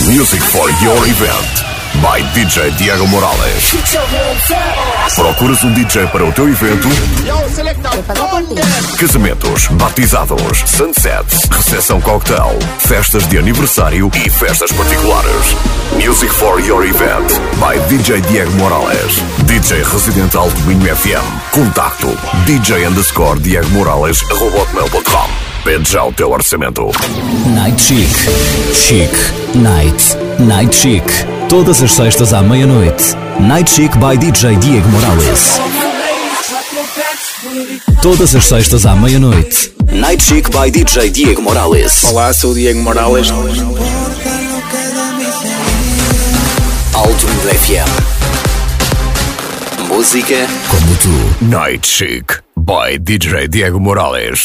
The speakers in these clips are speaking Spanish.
Music for your event by DJ Diego Morales. Procuras um DJ para o teu evento? Casamentos, batizados, sunsets, recepção cocktail, festas de aniversário e festas particulares. Music for your event by DJ Diego Morales. DJ residente Alto Minho FM. Contacto DJ_Diego Morales@hotmail.com. Pede já o teu orçamento. Night Chic. Chic. Night. Night Chic. Todas as sextas à meia-noite. Night Chic by DJ Diego Morales. Todas as sextas à meia-noite. Night Chic by DJ Diego Morales. Olá, sou o Diego Morales. Alto Minho FM. Música como tu. Night Chic by DJ Diego Morales.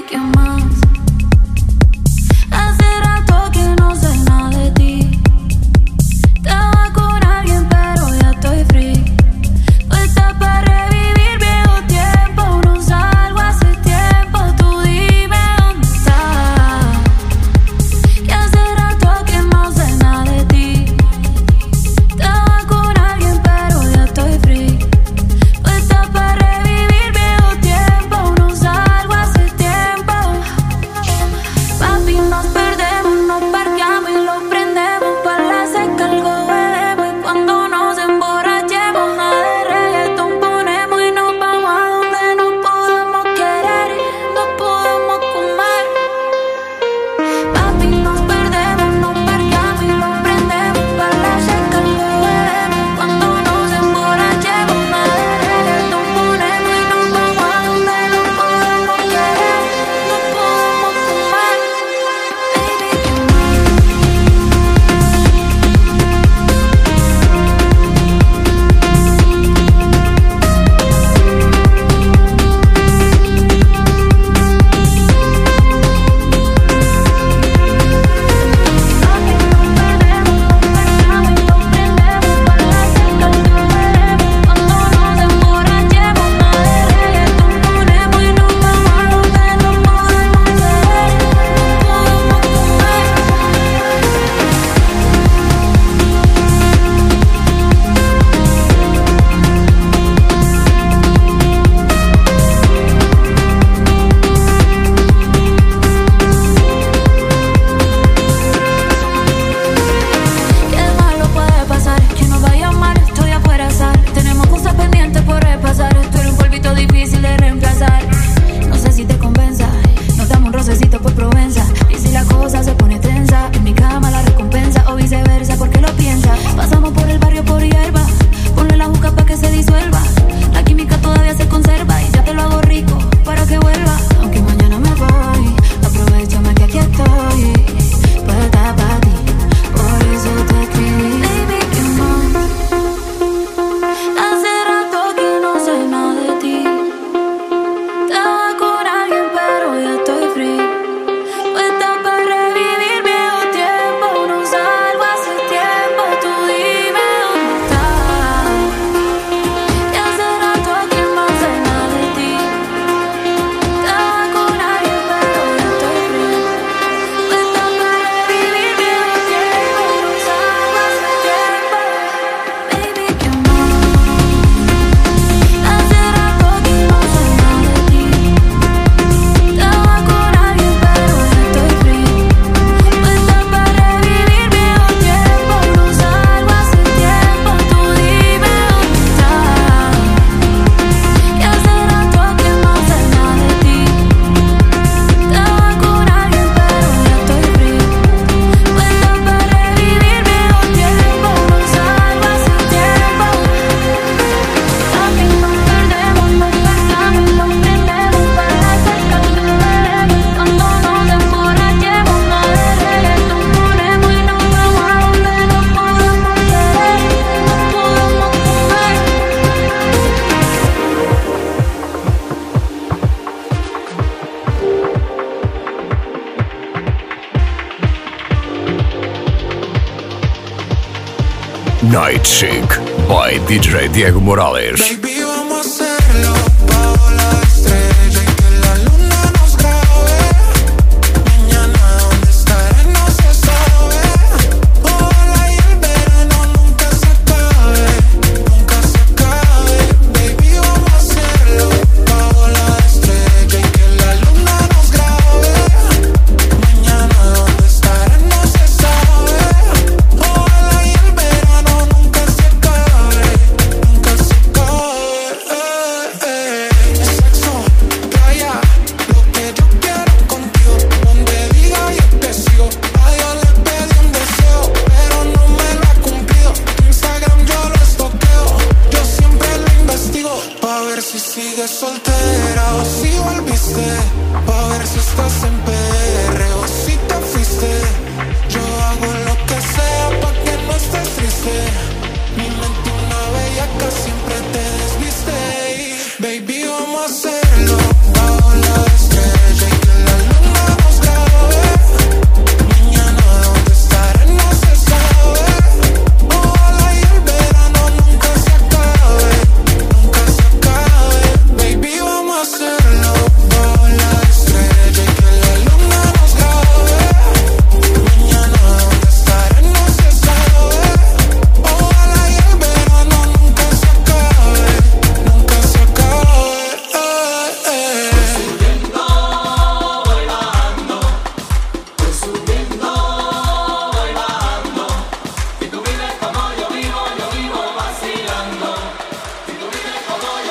Night Chic by DJ Diego Morales. Baby, vamos a hacerlo bajo la estrella y que la luna nos grabe. Mañana dónde estaré no se sabe. Oh,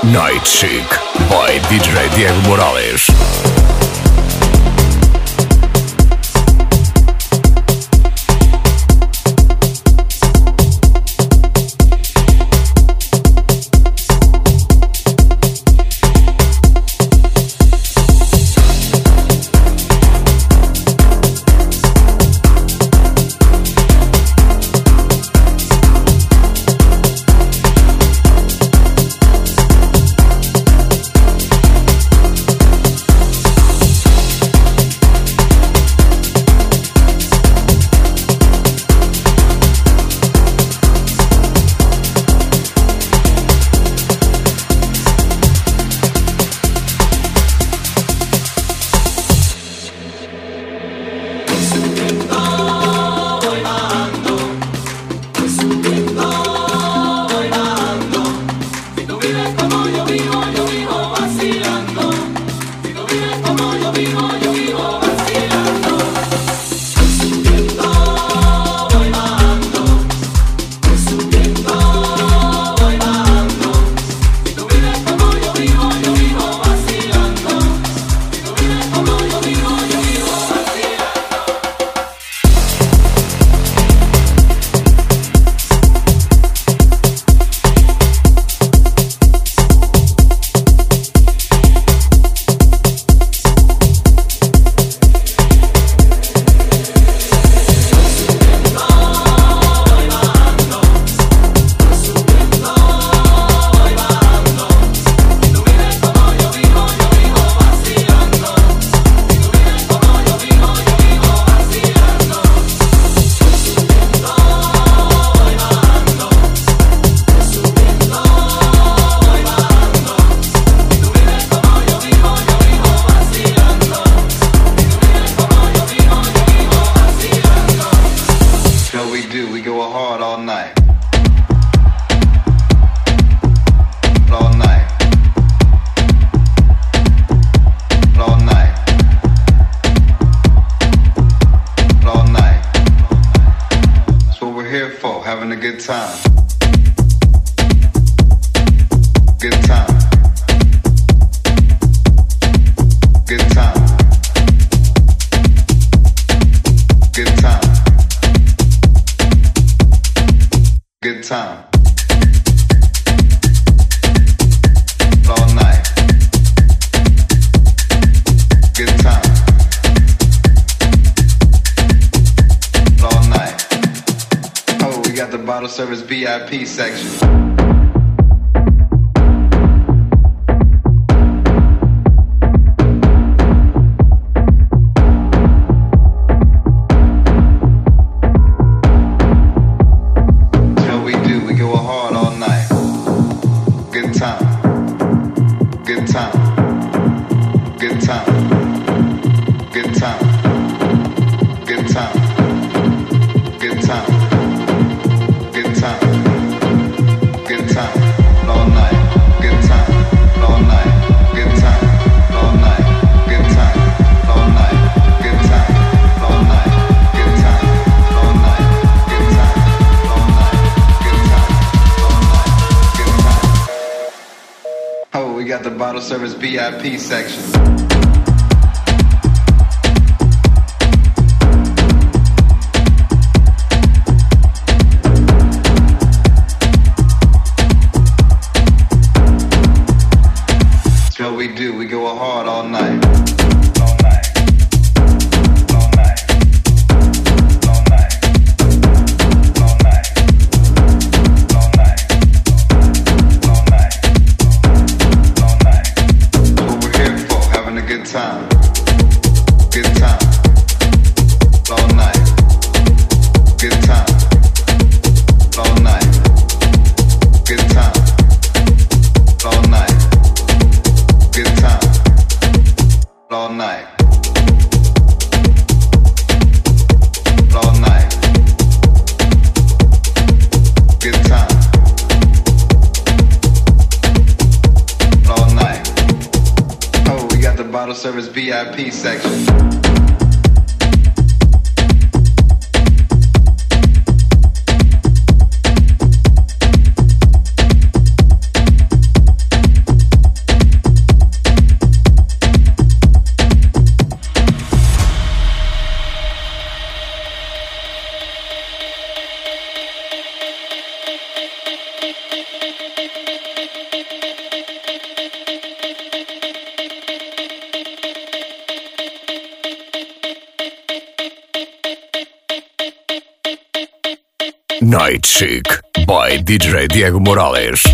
Night Chic by DJ Diego Morales. Service VIP section. Service VIP section. That's what we do. We go hard all night. Service VIP section. Night Chic by DJ Diego Morales.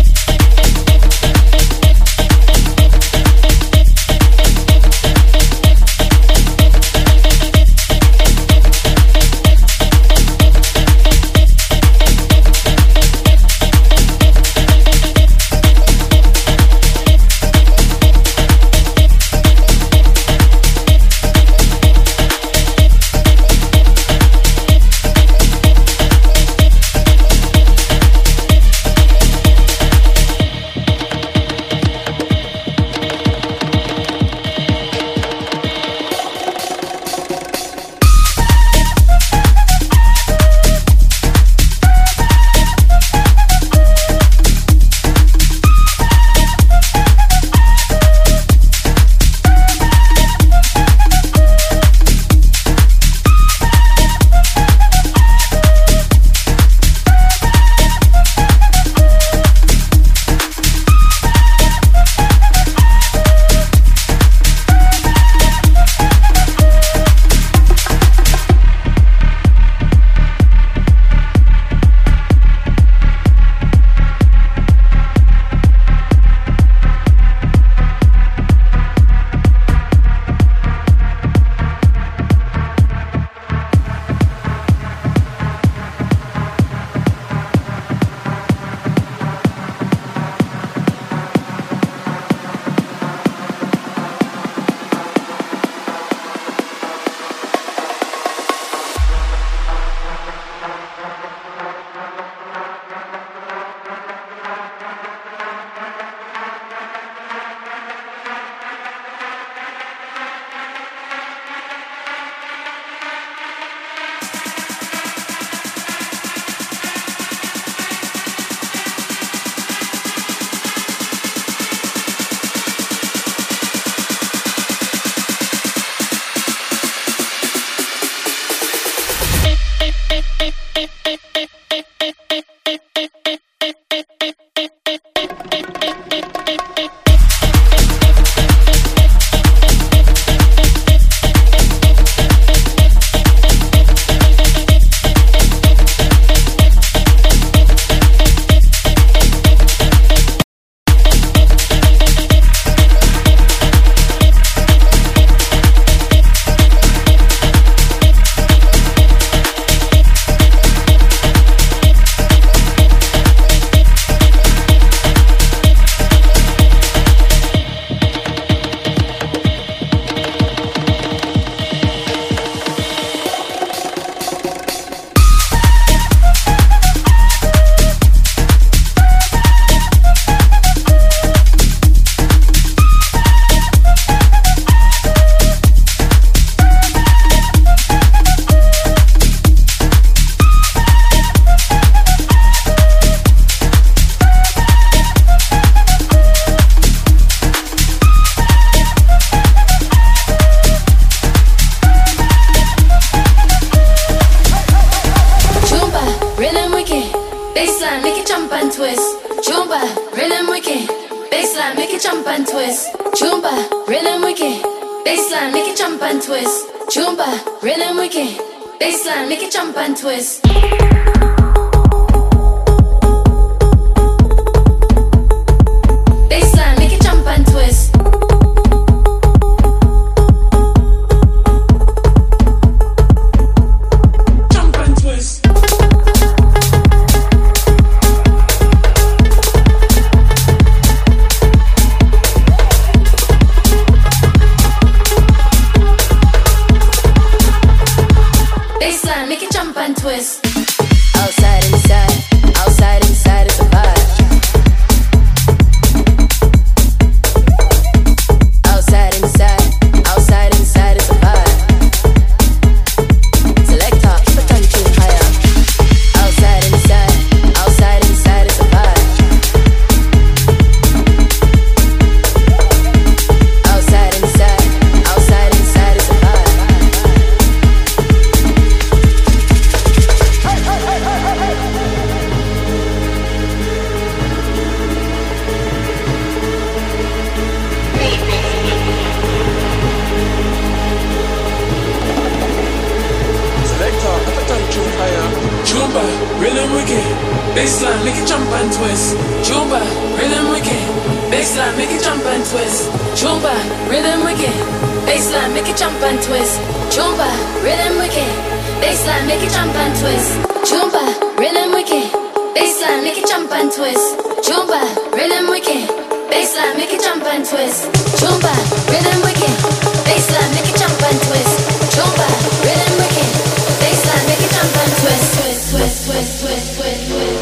Baseline, make it jump and twist. Jumba, rhythm wicked. Baseline, make it jump and twist. Jumba, rhythm wicked. Baseline, make it jump and twist. Jumba, rhythm wicked. Baseline, make it jump and twist. Jumba, rhythm wicked. Baseline, make it jump and twist. Jumba, rhythm wicked. Baseline, make it jump and twist. Jumba, rhythm wicked. Baseline, make it jump and twist. Jumba, rhythm wicked. Baseline, make it jump and twist. Twist, twist, twist, twist, twist, twist,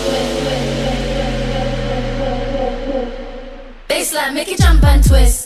twist. Baseline, make it jump and twist.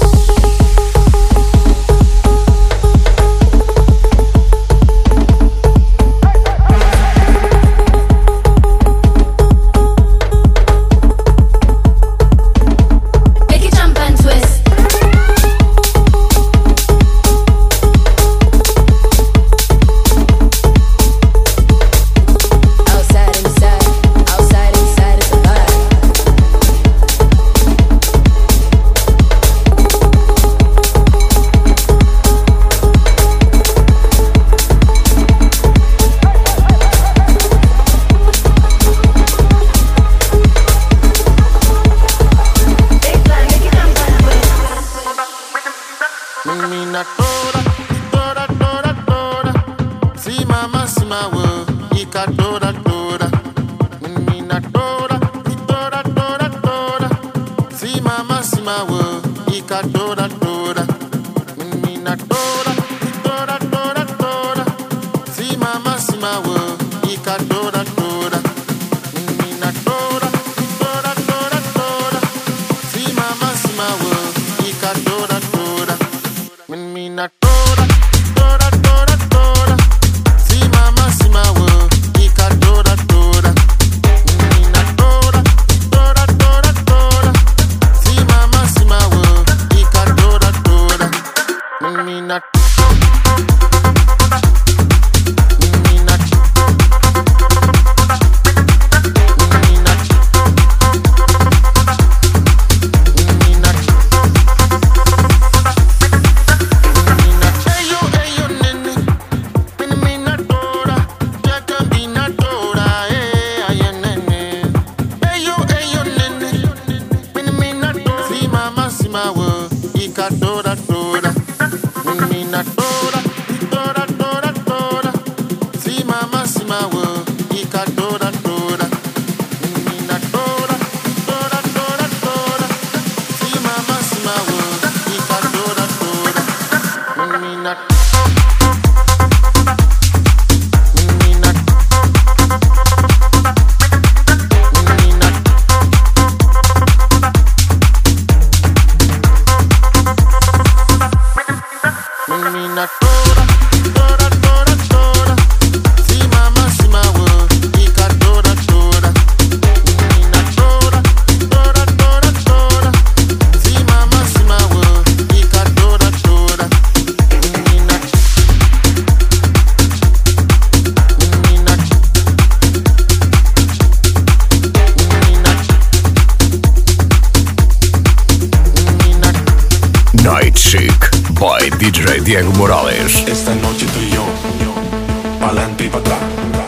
DJ Diego Morales. Esta noche tú y yo, pa'lante y pa' atrás.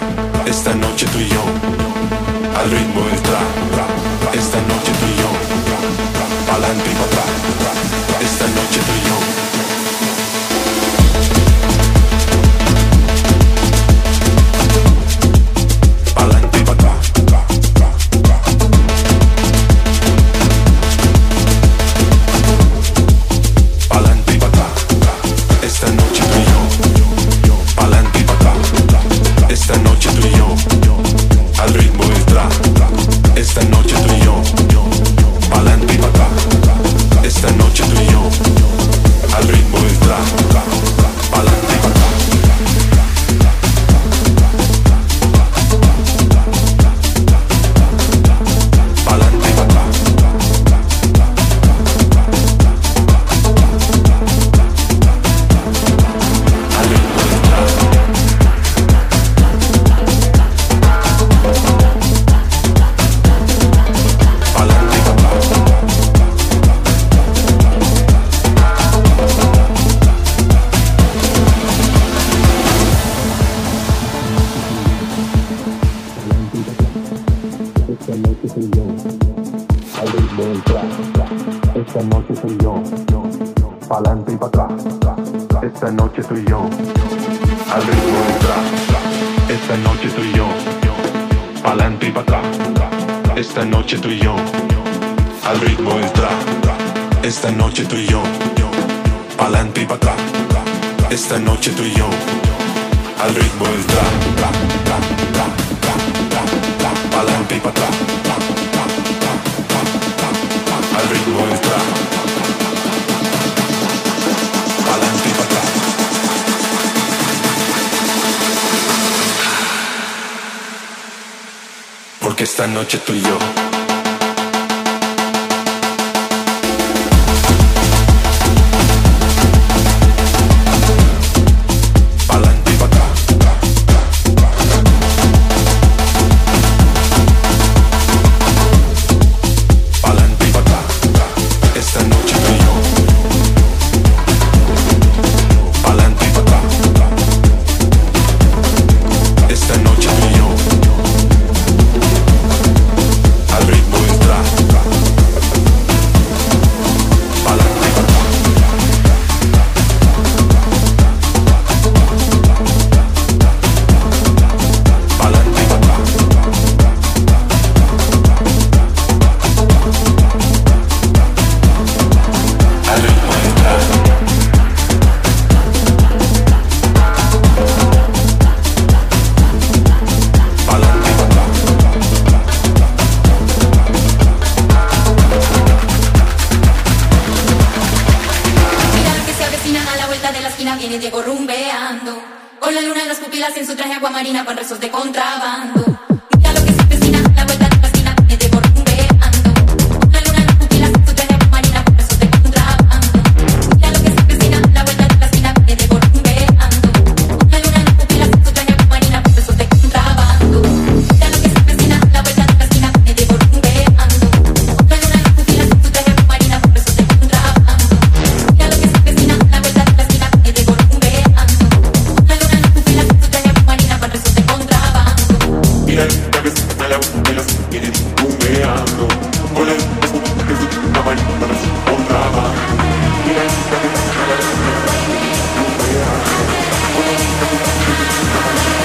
Esta noche tú y yo, al ritmo del trap. Esta noche tú y yo, pa'lante y pa' atrás. Esta noche tú y yo. Esta noche tú y yo, Esta noche soy yo, al ritmo del trap. Esta noche soy yo, pa'lante y pa' atrás. Esta noche soy yo, al ritmo del trap. Esta noche soy yo, pa'lante y pa' atrás. Esta noche tú y yo, al ritmo del trap. Esta noche tú y yo, pa'lante y pa' atrás. Esta noche tú y yo, al ritmo del trap. Pa'lante y pa' atrás. Al ritmo del trap. Pa'lante y pa' atrás. Porque esta noche tú y yo. Con rezos de contrabando. Mira lo que se avecina, la vuelta de la esquina viene Diego rumbeando. La luna en las pupilas en su traje marina con rezos de contrabando. Mira lo que se avecina, la vuelta de la esquina viene Diego rumbeando. La luna en las pupilas en su traje marina con rezos de contrabando. Mira lo que se avecina, la vuelta de la esquina viene Diego rumbeando. La luna en las pupilas en su traje marina con rezos de contrabando. Mira lo que se avecina, la vuelta de la esquina viene Diego rumbeando. La luna en las pupilas en su traje marina con rezos de contrabando. Mira la vez a la vuelas viene bombeando. Con el que es una marina para su contrabando. Mira la vez a la vuelas viene bombeando. Con el que es una marina.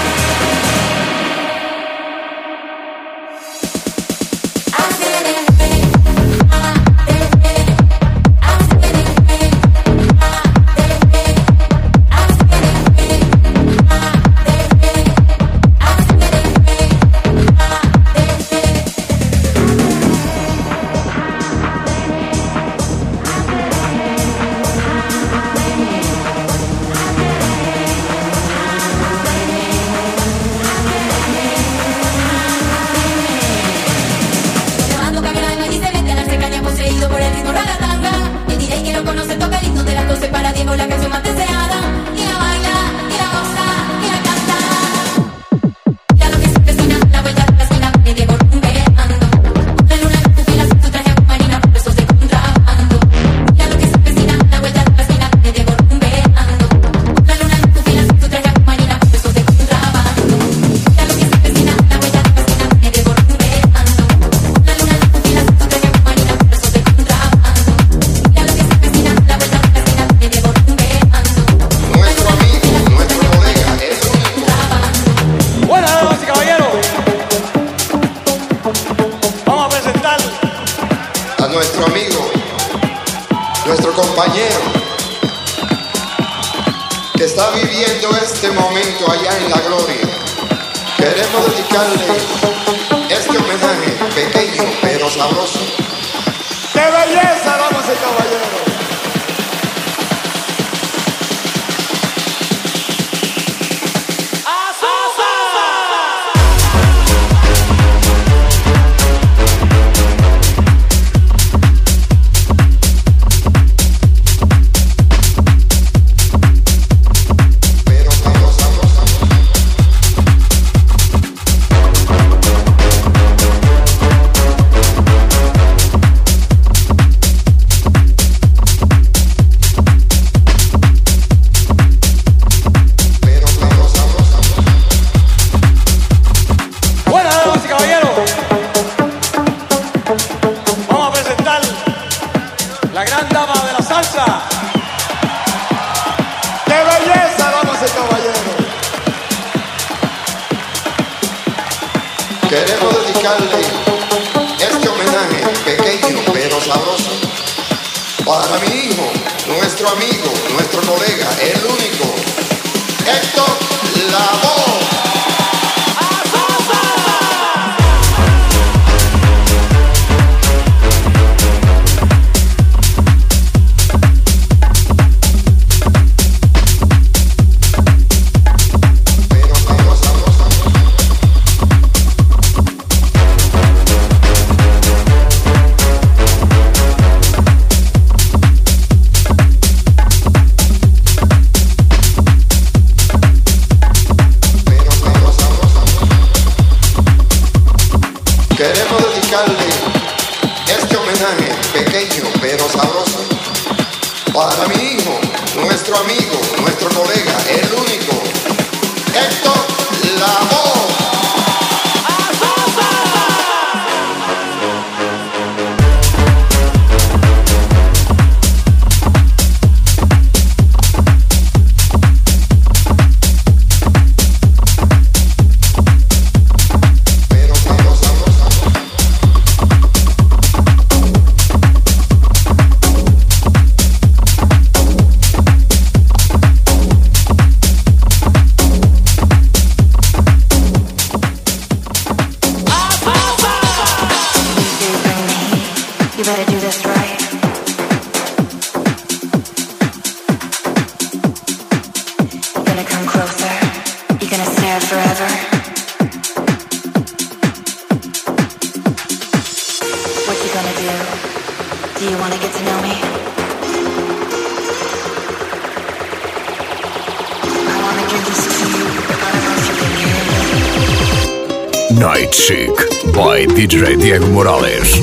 Queremos dedicarle este homenaje pequeño pero sabroso para mi hijo, nuestro amigo, nuestro colega, el único, Héctor Lavoe. Queremos dedicarle este homenaje pequeño pero sabroso para mi hijo, nuestro amigo, nuestro colega, el único, Héctor Lavoe. Night Chic by DJ Diego Morales.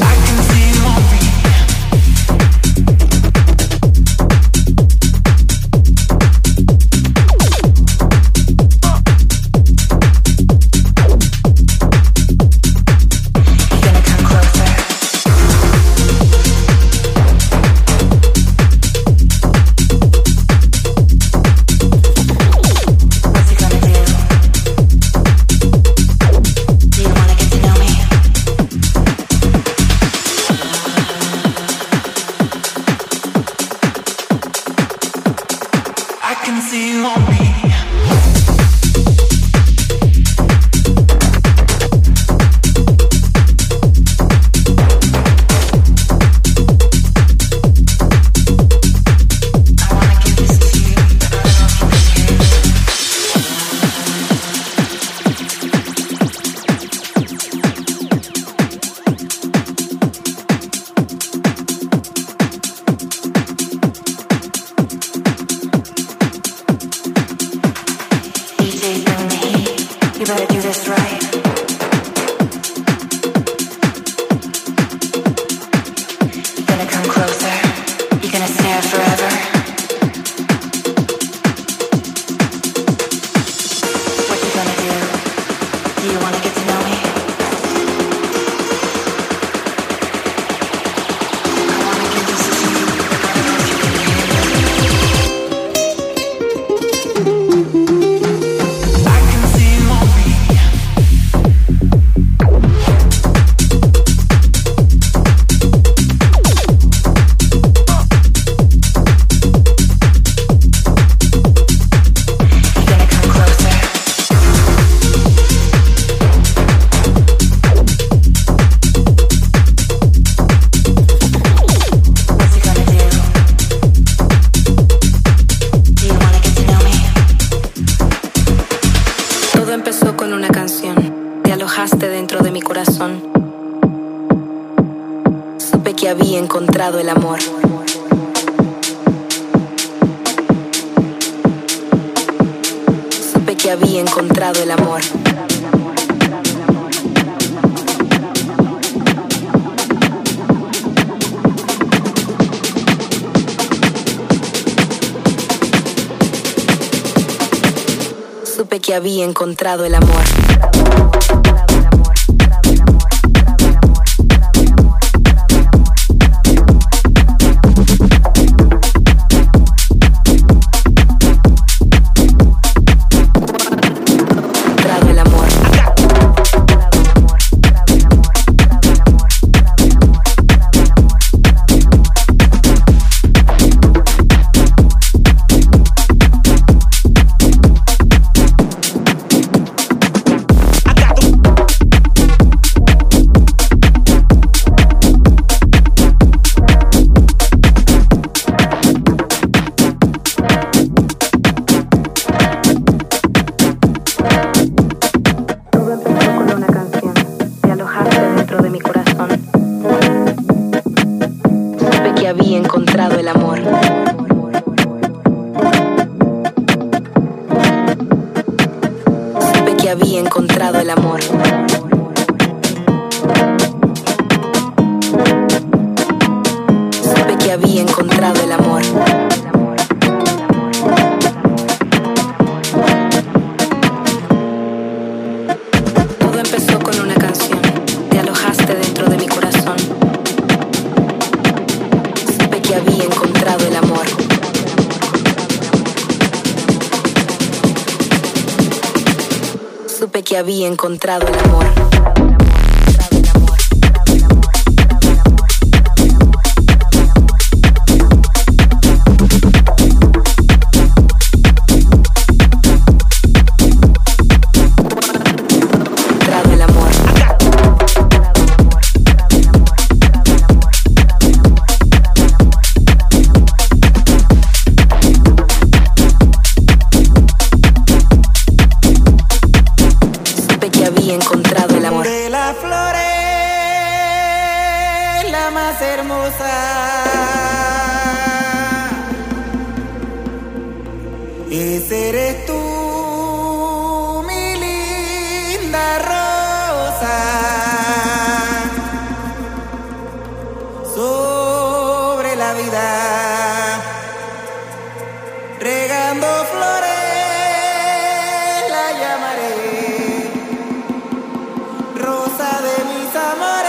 Encontrado el amor. Supe que había encontrado el amor. Supe que había encontrado el amor. encontrado el amor. Supe que había encontrado el amor. Supe que había encontrado el amor. Todo empezó con una canción. Te alojaste dentro de mi corazón. Supe que había encontrado el amor. Supe que había encontrado el amor. Ese eres tú, mi linda rosa, sobre la vida, regando flores, la llamaré, rosa de mis amores.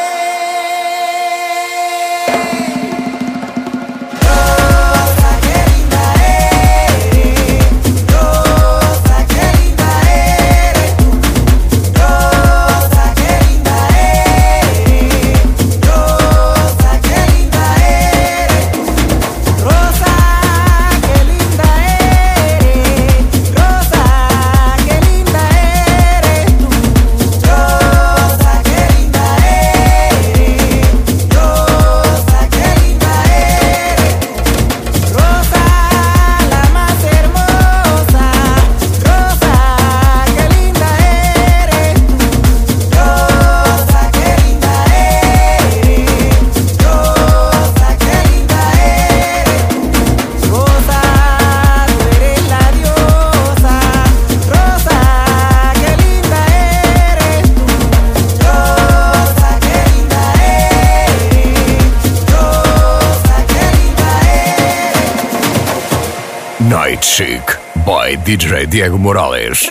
Night Chic by DJ Diego Morales.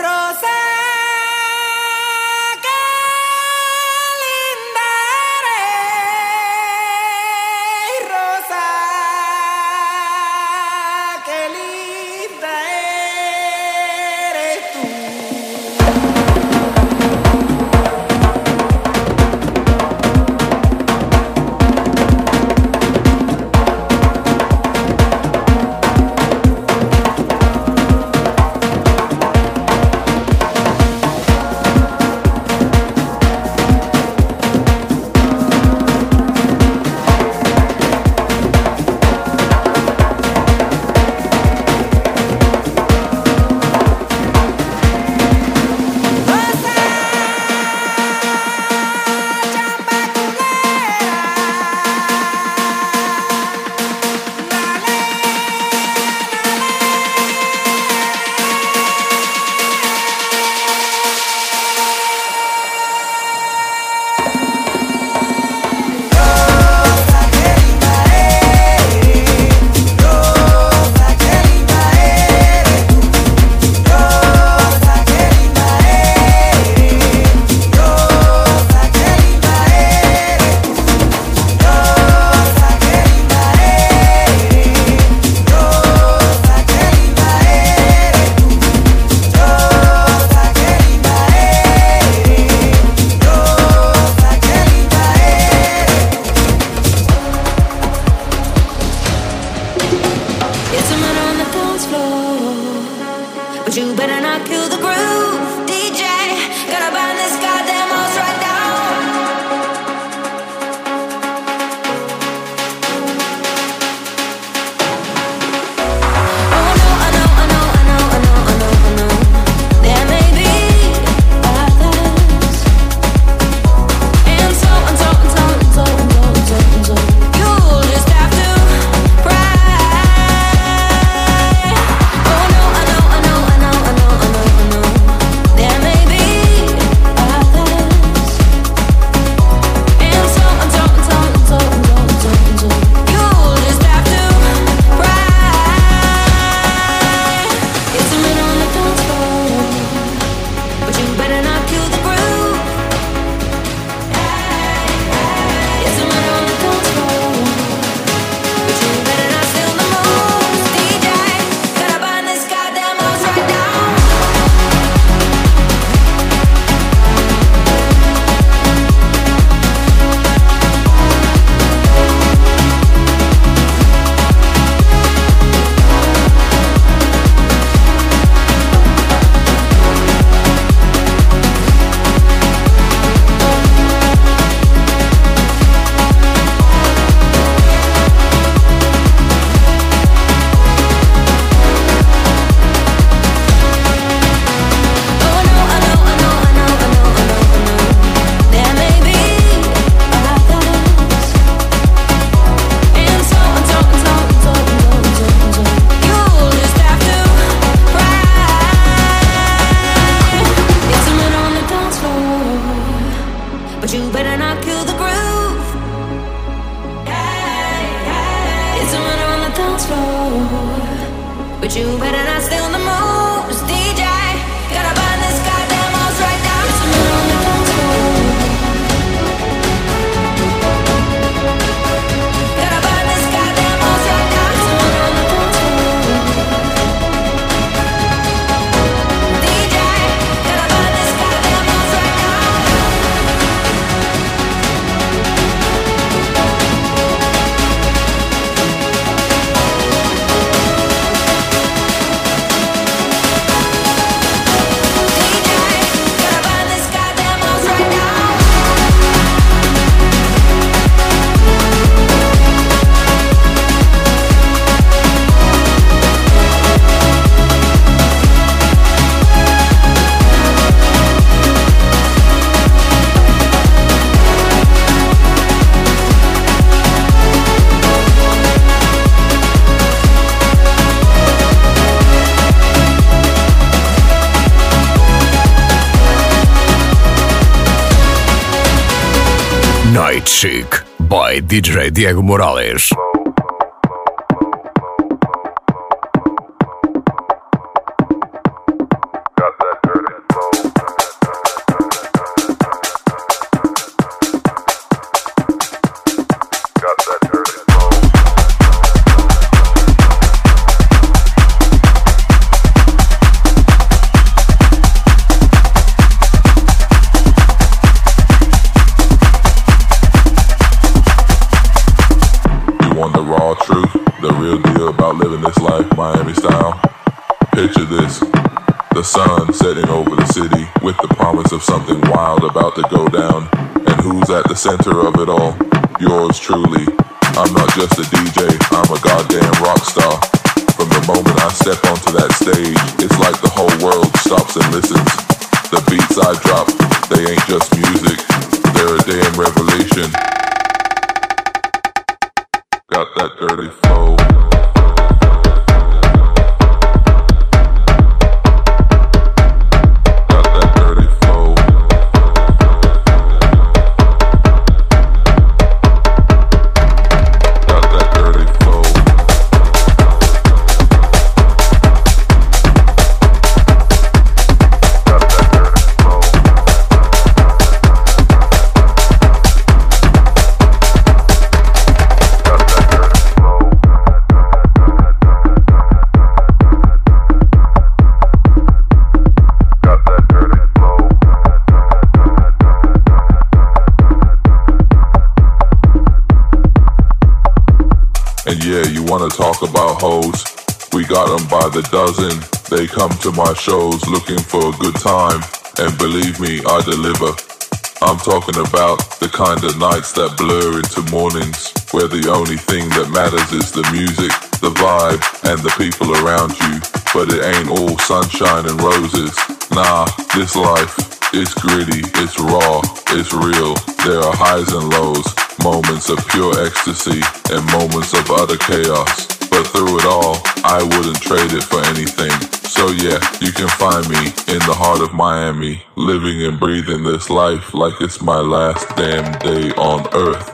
But you better not stay on the moves, DJ. Gotta burn this goddamn house right now. It's a man on the dance floor. Gotta burn this goddamn house right now. It's a man on the dance floor. DJ, gotta burn this goddamn house right now. Night Chic by DJ Diego Morales. Something wild about to go down, and who's at the center of it all? Yours truly. I'm not just a DJ, I'm a goddamn rock star. From the moment I step onto that stage, it's like the whole world stops and listens. The beats I drop, they ain't just music, they're a damn revelation. Got that dirty flow. Talk about hoes, we got them by the dozen. They come to my shows looking for a good time, and believe me, I deliver. I'm talking about the kind of nights that blur into mornings, where the only thing that matters is the music, the vibe, and the people around you. But it ain't all sunshine and roses. Nah, this life is gritty, it's raw, it's real. There are highs and lows, moments of pure ecstasy and moments of utter chaos. But through it all, I wouldn't trade it for anything. So yeah, you can find me in the heart of Miami, living and breathing this life like it's my last damn day on earth.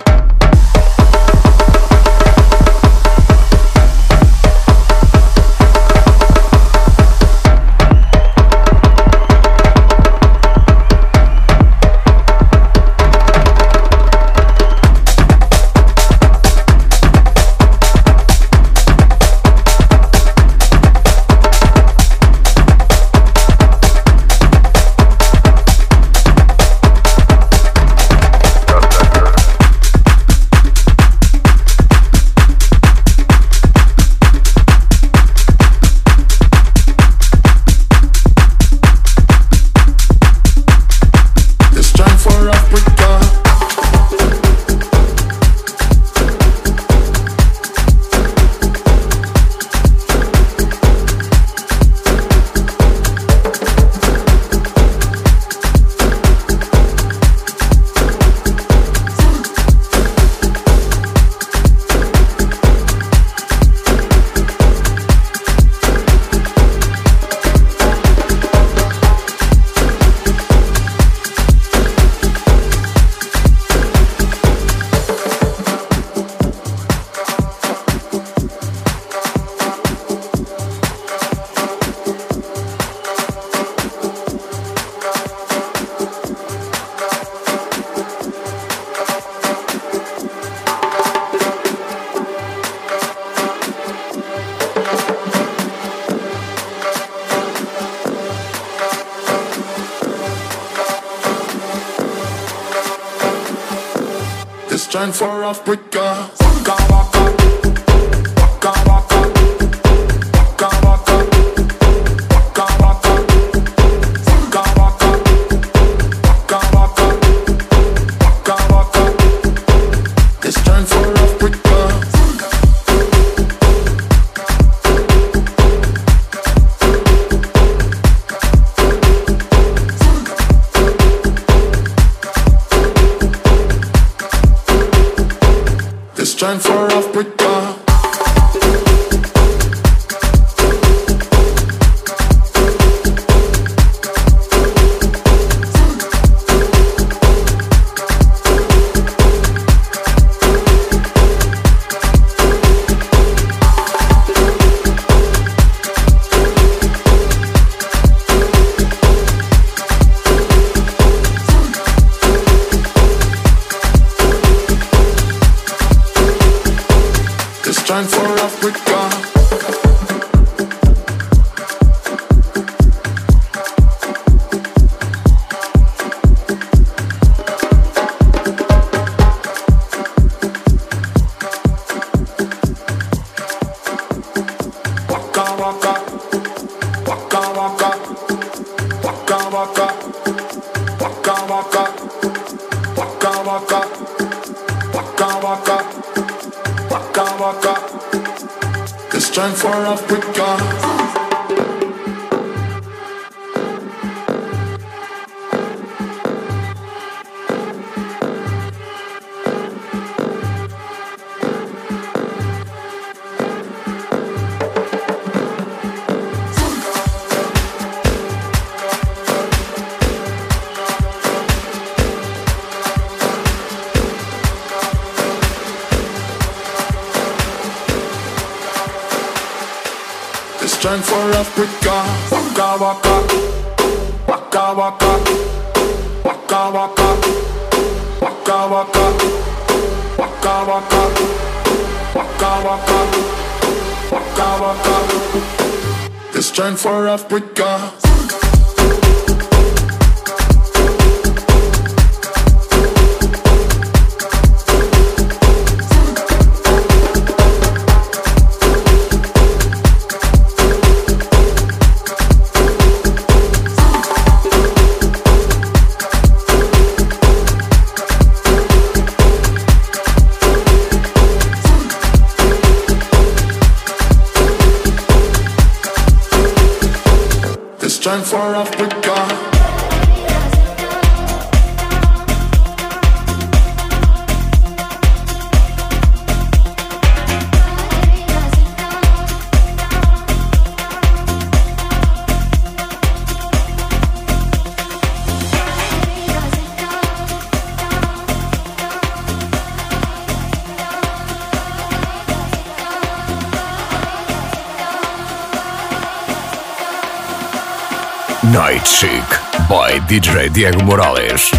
time for Africa. Waka waka, waka waka, waka waka, waka waka, waka waka, waka waka, waka waka. It's time for Africa. It's time for Africa. It's time for Africa. Waka waka, waka waka, waka waka, waka waka, waka waka, waka waka, waka waka. It's time for Africa. It's time for Africa. Waka waka, waka waka, waka waka, waka waka, waka waka, waka waka, waka waka. It's time for Africa. It's time for Africa. Night Chic by DJ Diego Morales.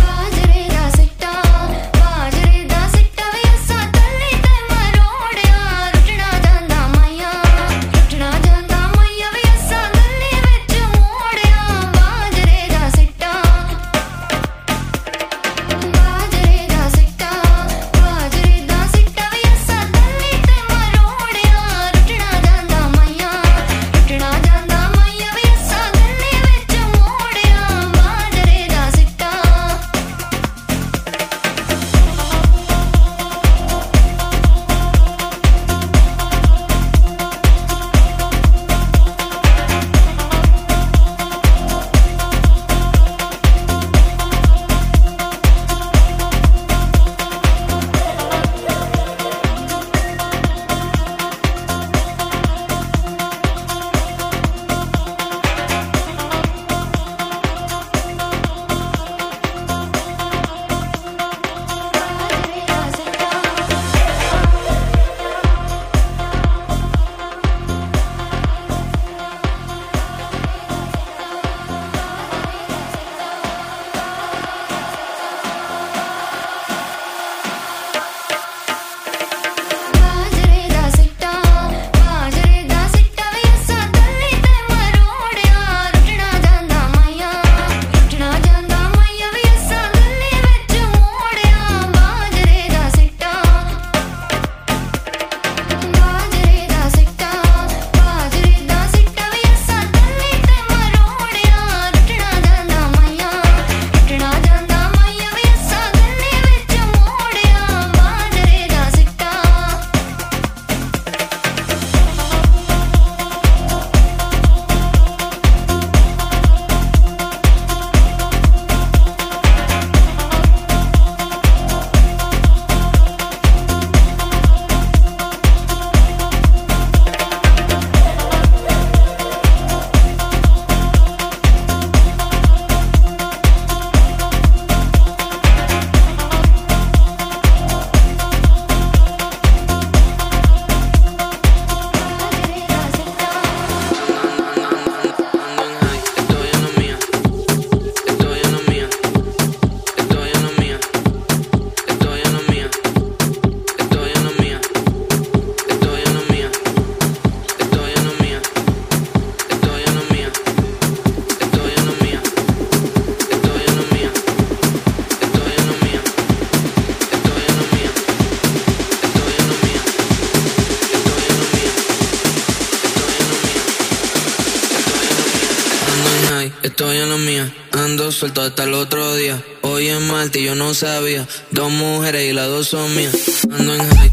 suelto hasta el otro día. Hoy es martes y yo no sabía. Dos mujeres y las dos son mías. Ando en high.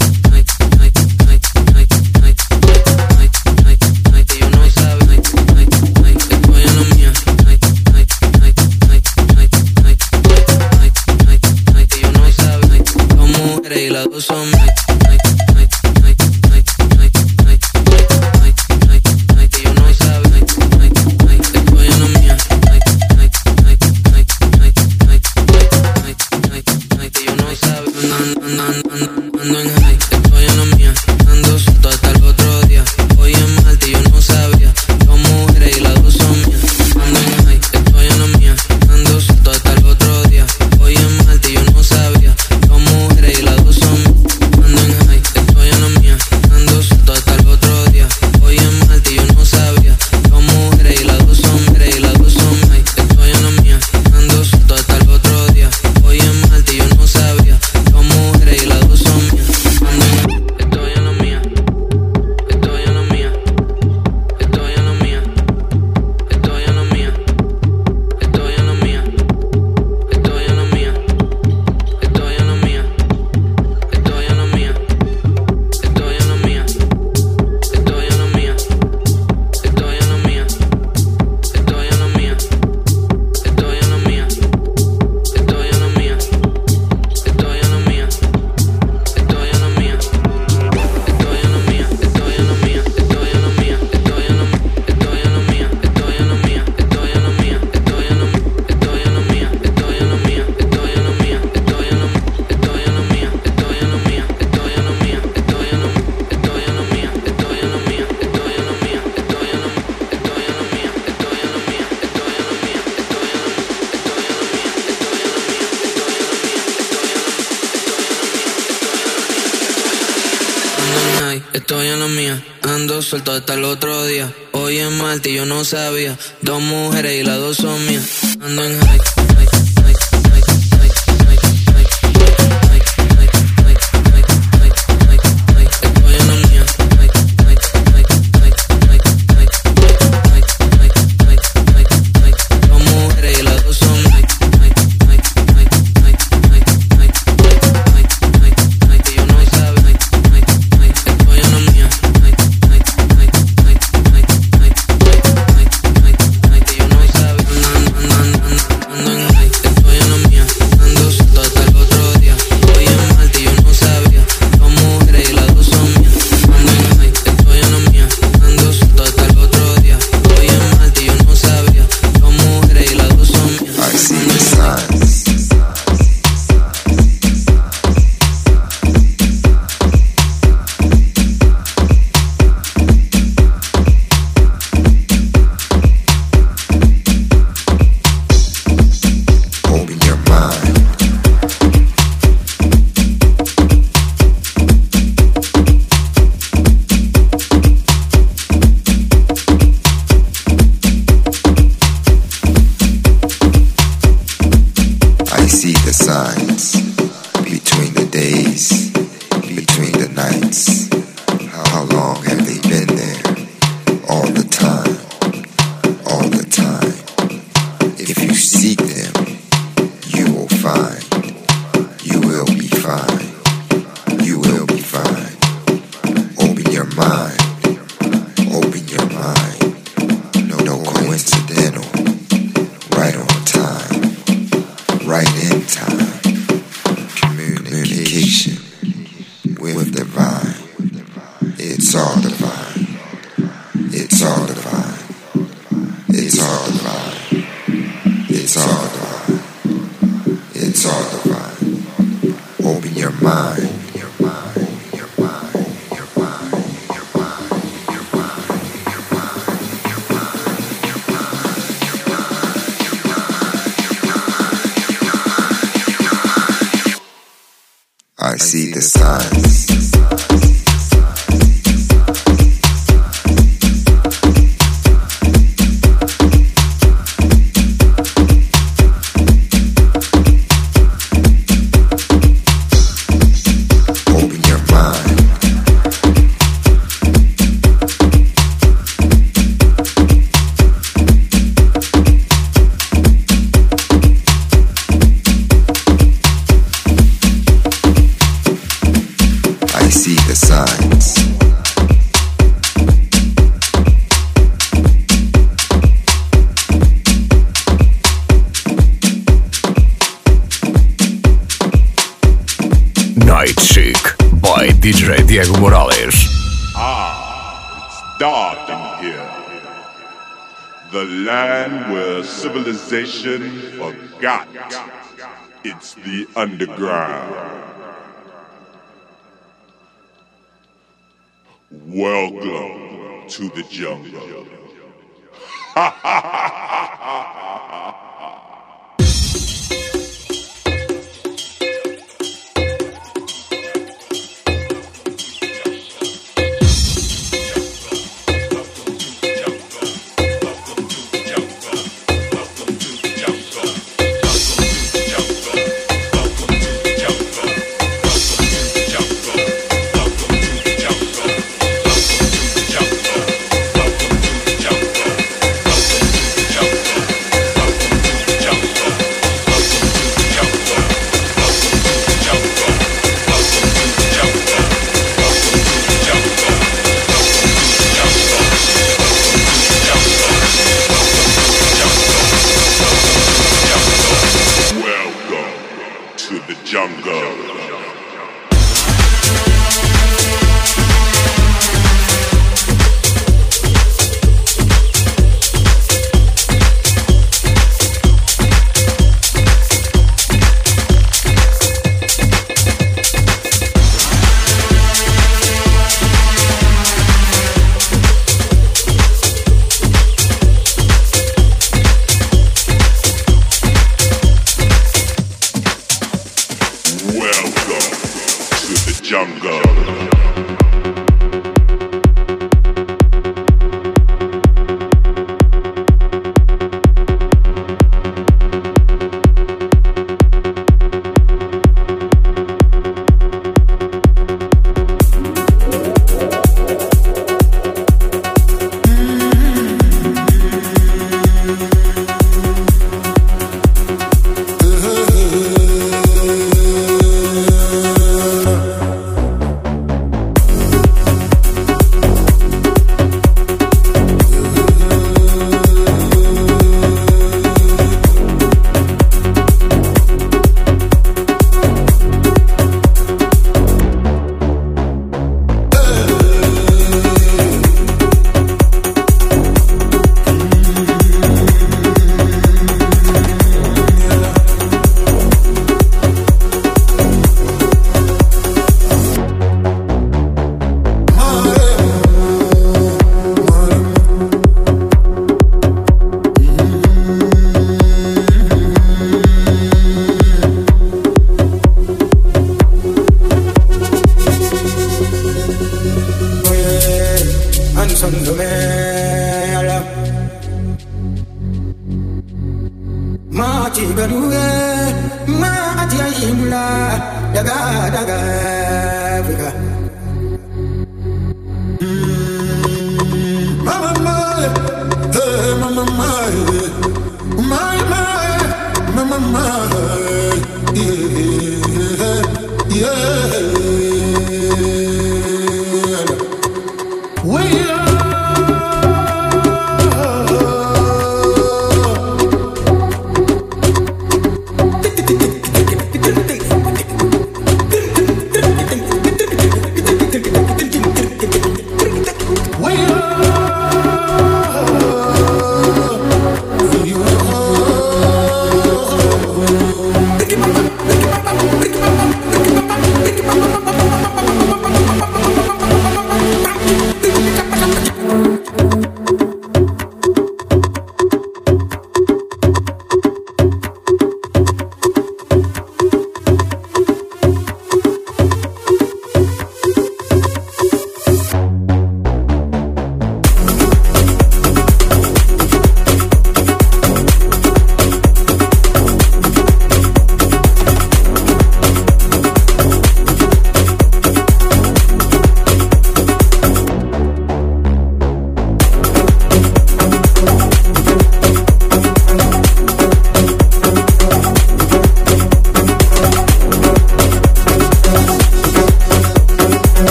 Y las dos son mías. Estoy en la mía, ando suelto hasta el otro día. Hoy es martes y yo no sabía. Dos mujeres y las dos son mías. Ando en high. I see the signs. Night Chic by DJ Diego Morales. It's dark in here. The land where civilization forgot. It's the underground. Welcome to the jungle. Ha ha ha ha ha.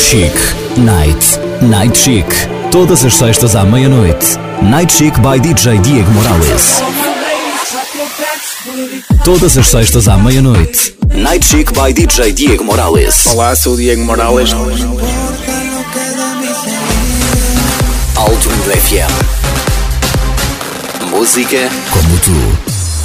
Chic Night. Night Chic. Todas as sextas à meia-noite. Night Chic by DJ Diego Morales. Todas as sextas à meia-noite. Night Chic by DJ Diego Morales. Olá, sou o Diego Morales. Alto Indo FM. Música como tu.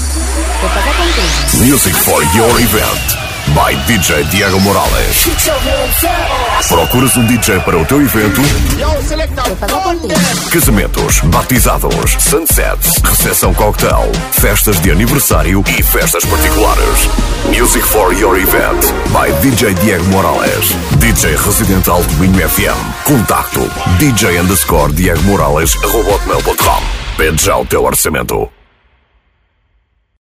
Music for your event by DJ Diego Morales. Procuras um DJ para o teu evento? Casamentos, batizados, sunsets, recepção cocktail, festas de aniversário e festas particulares. Music for your event by DJ Diego Morales. DJ Residente Alto Minho FM. Contacto DJ_Diego Morales @hotmail.com. Pede já o teu orçamento.